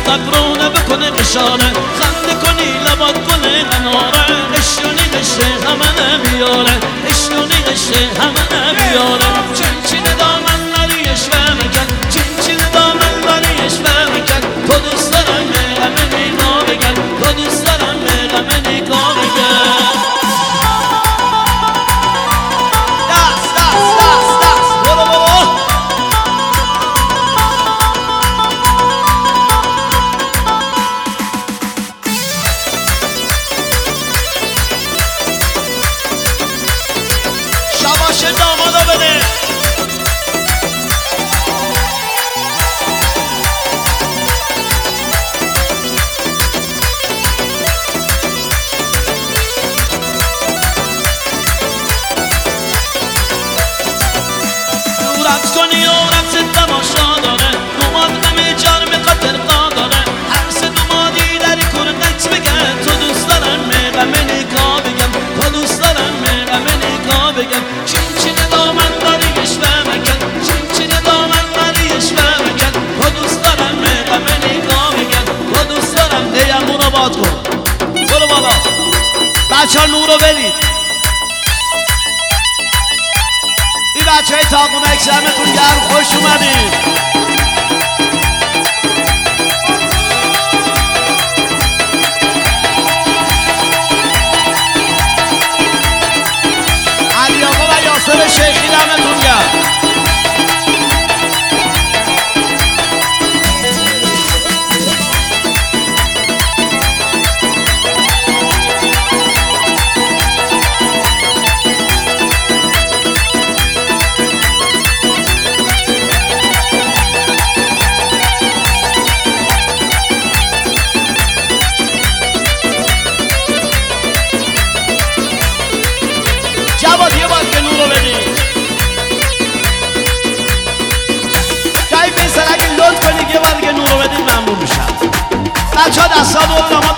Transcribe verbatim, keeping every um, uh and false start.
قبرونه بکنه بشاره خنده کنی لبات کنه قناره اشیونی قشه همه نمیاره اشیونی قشه همه نمیاره چنچین دامن نریش فرمکن چنچین دامن نریش فرمکن تو دوست دارم غمه نگاه بگن تو دوست دارم غمه نگاه بگن دست دست دست دست برو برو شباش دامادو بده رقص کنی و رقص تماشا داره دوماد همه جار به خاطر قا داره هر سه دومادی در کور قلط بگن تو دوست دارم غمه نگاه بگم تو دوست دارم غمه نگاه بگم چین چین دامن داریش فرمکن چین چین دامن داریش فرمکن تو دوست دارم غمه نگاه بگم تو دوست دارم دیم اونو باد کن برو بالا بچه ها نورو برید این بچه های تاقونه اکشمتون گرم خوش اومدید علی آقا و یاسر شیخی دمتون گرم جواد یه بار که نورو بدی جایی بیسر اگه لطف کنی یه بار که نورو بدی ممنون میشم بچه ها دستا دور داماد